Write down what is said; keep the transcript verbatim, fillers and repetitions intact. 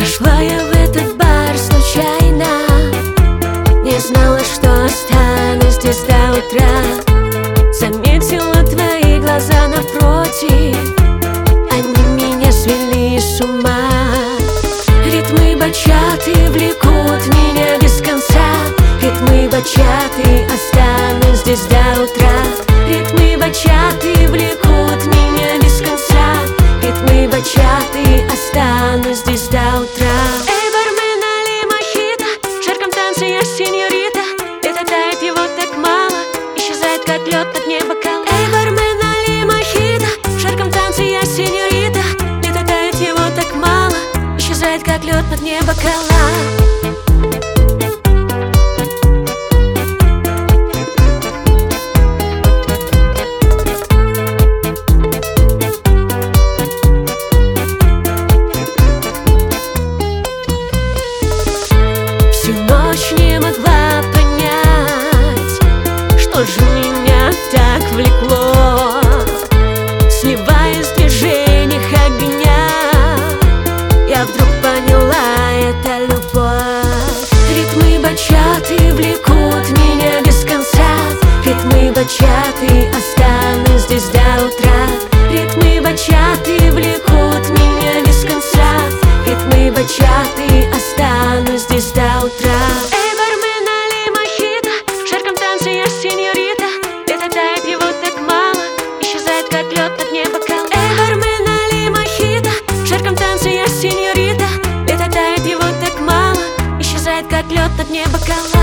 Пришла я в этот бар случайно, не знала, что останусь здесь до утра. Заметила твои глаза напротив, они меня свели с ума. Ритмы бачаты влекут меня без конца, ритмы бачаты, останусь здесь до утра. Ритмы бачаты влекут меня без конца, ритмы бачаты, останусь здесь до утра. Эй, бармен, налей мохито, в жарком танце я сеньорита. Лето тает, его так мало, исчезает как лед на дне бокала. Эй, бармен, налей мохито, в жарком танце я сеньорита. Лето тает, его так мало, исчезает как лед на дне бокала. Не могла понять, что же меня так влекло. Сливаясь в движениях огня, я вдруг поняла, это любовь. Ритмы бачаты влекут меня без конца, ритмы бачаты, останусь здесь до утра. Ритмы бачаты влекут меня без конца, ритмы бачаты, останусь здесь до утра. Сеньорита, лето тает, его так мало, исчезает как лед на дне бокала. Эй, бармен, налей мохито, в жарком танце я сеньорита. Лето тает, его так мало, исчезает как лед на дне бокала.